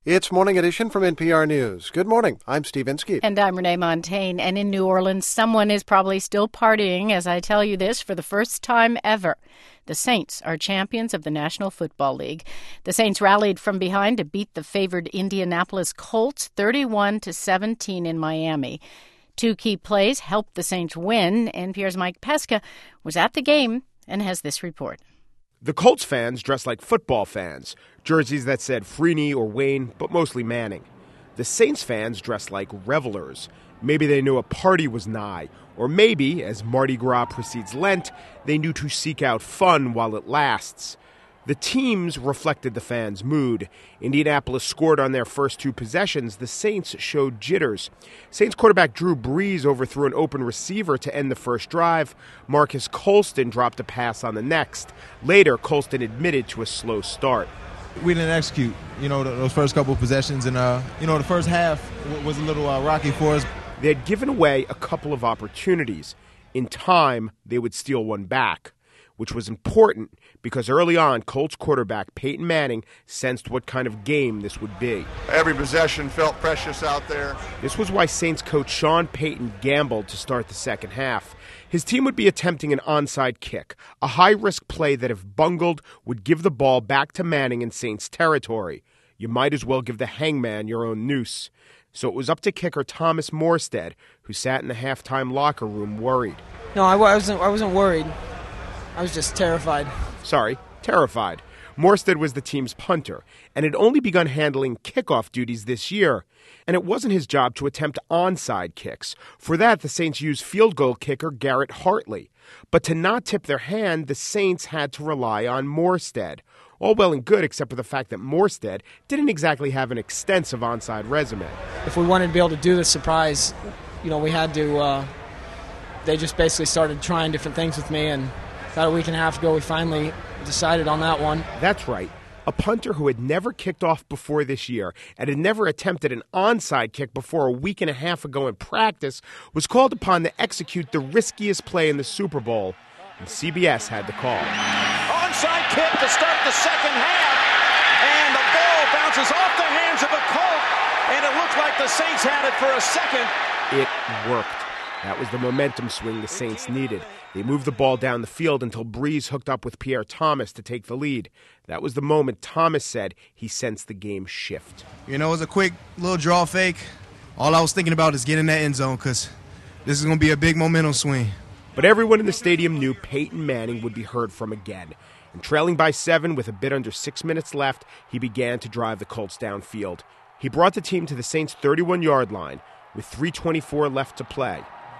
It's Morning Edition from NPR News. Good morning. I'm Steve Inskeep. And I'm Renee Montagne. And in New Orleans, someone is probably still partying as I tell you this for the first time ever. The Saints are champions of the National Football League. The Saints rallied from behind to beat the favored Indianapolis Colts 31-17 in Miami. Two key plays helped the Saints win. NPR's Mike Pesca was at the game and has this report. The Colts fans dressed like football fans, jerseys that said Freeney or Wayne, but mostly Manning. The Saints fans dressed like revelers. Maybe they knew a party was nigh, or maybe, as Mardi Gras precedes Lent, they knew to seek out fun while it lasts. The teams reflected the fans' mood. Indianapolis scored on their first two possessions. The Saints showed jitters. Saints quarterback Drew Brees overthrew an open receiver to end the first drive. Marcus Colston dropped a pass on the next. Later, Colston admitted to a slow start. We didn't execute, those first couple of possessions. And, the first half was a little rocky for us. They had given away a couple of opportunities. In time, they would steal one back, which was important because early on, Colts quarterback Peyton Manning sensed what kind of game this would be. Every possession felt precious out there. This was why Saints coach Sean Payton gambled to start the second half. His team would be attempting an onside kick, a high-risk play that if bungled would give the ball back to Manning in Saints territory. You might as well give the hangman your own noose. So it was up to kicker Thomas Morstead, who sat in the halftime locker room worried. No, I wasn't worried. I was just terrified. Terrified. Morstead was the team's punter and had only begun handling kickoff duties this year. And it wasn't his job to attempt onside kicks. For that, the Saints used field goal kicker Garrett Hartley. But to not tip their hand, the Saints had to rely on Morstead. All well and good, except for the fact that Morstead didn't exactly have an extensive onside resume. If we wanted to be able to do the surprise, we had to. They just basically started trying different things with me, and about a week and a half ago, we finally decided on that one. That's right. A punter who had never kicked off before this year and had never attempted an onside kick before a week and a half ago in practice was called upon to execute the riskiest play in the Super Bowl, and CBS had the call. Onside kick to start the second half, and the ball bounces off the hands of a Colt, and it looked like the Saints had it for a second. It worked. That was the momentum swing the Saints needed. They moved the ball down the field until Brees hooked up with Pierre Thomas to take the lead. That was the moment Thomas said he sensed the game shift. It was a quick little draw fake. All I was thinking about is getting that end zone because this is going to be a big momentum swing. But everyone in the stadium knew Peyton Manning would be heard from again. And trailing by 7 with a bit under 6 minutes left, he began to drive the Colts downfield. He brought the team to the Saints' 31-yard line with 3:24 left to play.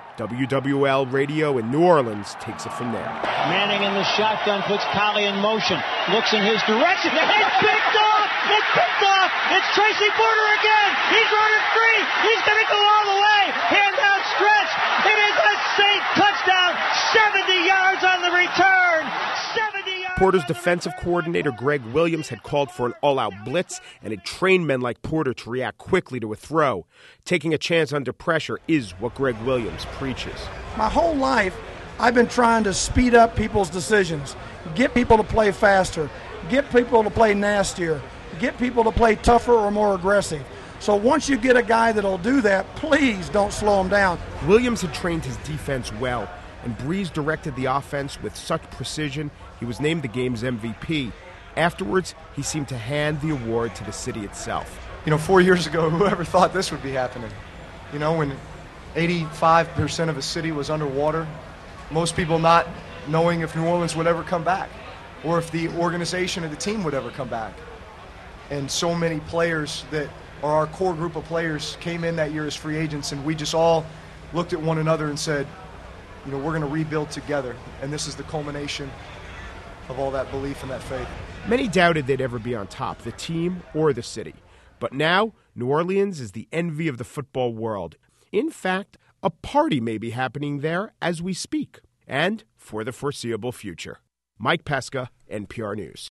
WWL Radio in New Orleans takes it from there. Manning in the shotgun puts Collie in motion, looks in his direction. It's picked off! It's picked off! It's Tracy Porter again! He's running free! He's going to go all the way! Hand out stretch! It is a Saint touchdown! 70 yards on the return! 70 yards! Porter's defensive coordinator, Greg Williams, had called for an all-out blitz and had trained men like Porter to react quickly to a throw. Taking a chance under pressure is what Greg Williams preaches. My whole life, I've been trying to speed up people's decisions, get people to play faster, get people to play nastier, get people to play tougher or more aggressive. So once you get a guy that'll do that, please don't slow him down. Williams had trained his defense well, and Brees directed the offense with such precision he was named the game's MVP. Afterwards, he seemed to hand the award to the city itself. 4 years ago, whoever thought this would be happening? When 85% of a city was underwater, most people not knowing if New Orleans would ever come back or if the organization of the team would ever come back. And so many players that are our core group of players came in that year as free agents, and we just all looked at one another and said, we're going to rebuild together. And this is the culmination of all that belief and that faith. Many doubted they'd ever be on top, the team or the city. But now, New Orleans is the envy of the football world. In fact, a party may be happening there as we speak, and for the foreseeable future. Mike Pesca, NPR News.